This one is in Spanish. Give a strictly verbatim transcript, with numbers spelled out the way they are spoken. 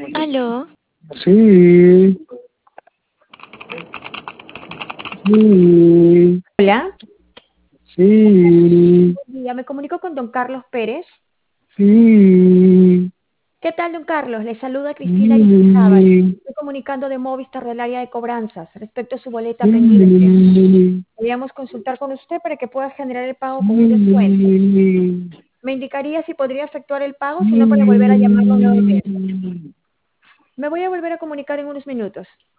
Aló, Sí, sí, Hola, sí, ya me comunico con don Carlos Pérez. sí, ¿Qué tal, don Carlos? Le saluda Cristina Aristizábal. sí, Estoy comunicando de Movistar del área de cobranzas respecto a su boleta pendiente. sí, Queríamos consultar con usted para que pueda generar el pago con un descuento. sí, Me indicaría si podría efectuar el pago, si no para volver a llamarlo nuevamente. Me voy a volver a comunicar en unos minutos.